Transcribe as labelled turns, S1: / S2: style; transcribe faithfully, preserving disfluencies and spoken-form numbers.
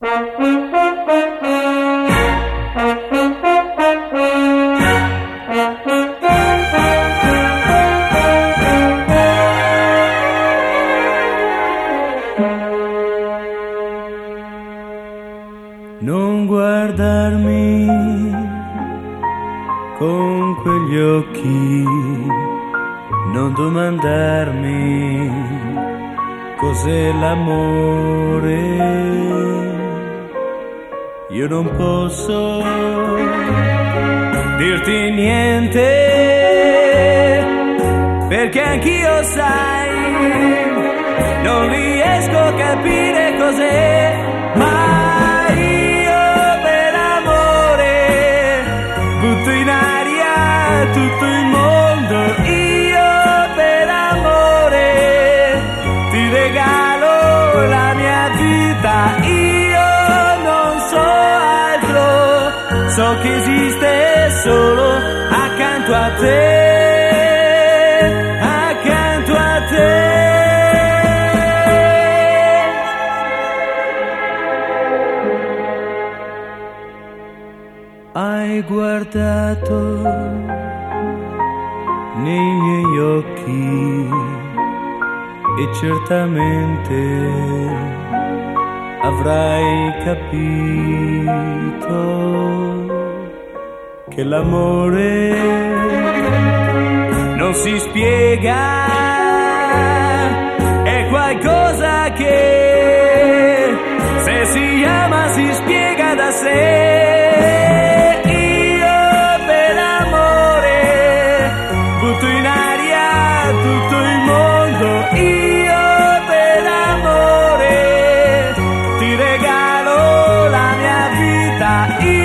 S1: Non guardarmi con quegli occhi, non domandarmi cos'è l'amore. Io non posso dirti niente, perché anch'io, sai, non riesco a capire cos'è, ma io per amore butto in aria tutto il mondo. Io per amore ti regalo la mia vita. Io non so altro, so che esiste solo accanto a te, accanto a te. Hai guardato nei miei occhi e certamente avrai capito che l'amore non si spiega, è qualcosa che se si ama si spiega da sé. Butto in aria tutto il mondo. Io per amore ti regalo la mia vita. Io